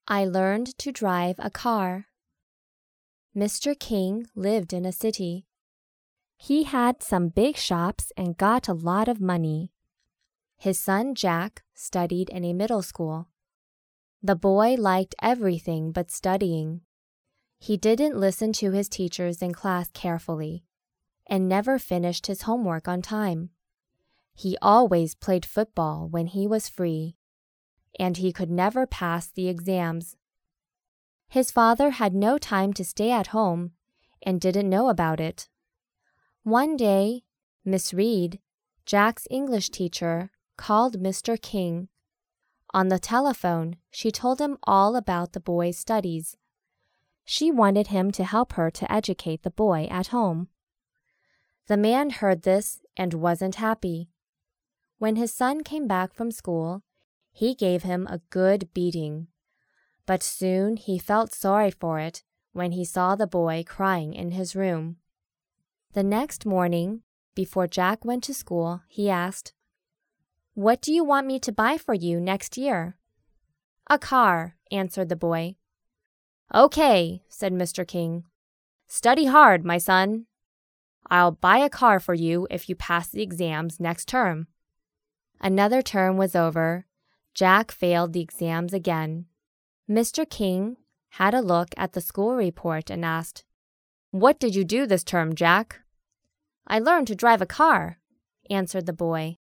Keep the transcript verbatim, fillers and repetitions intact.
I learned to drive a car. Mister King lived in a city. He had some big shops and got a lot of money. His son Jack studied in a middle school. The boy liked everything but studying. He didn't listen to his teachers in class carefully and never finished his homework on time. He always played football when he was free, and he could never pass the exams. His father had no time to stay at home and didn't know about it. One day, Miss Reed, Jack's English teacher, called Mister King. On the telephone, she told him all about the boy's studies. She wanted him to help her to educate the boy at home. The man heard this and wasn't happy. When his son came back from school, he gave him a good beating. But soon he felt sorry for it when he saw the boy crying in his room. The next morning, before Jack went to school, he asked, "What do you want me to buy for you next year?" "A car," answered the boy. "Okay," said Mister King. "Study hard, my son. I'll buy a car for you if you pass the exams next term." Another term was over. Jack failed the exams again. Mister King had a look at the school report and asked, "What did you do this term, Jack?" "I learned to drive a car," answered the boy.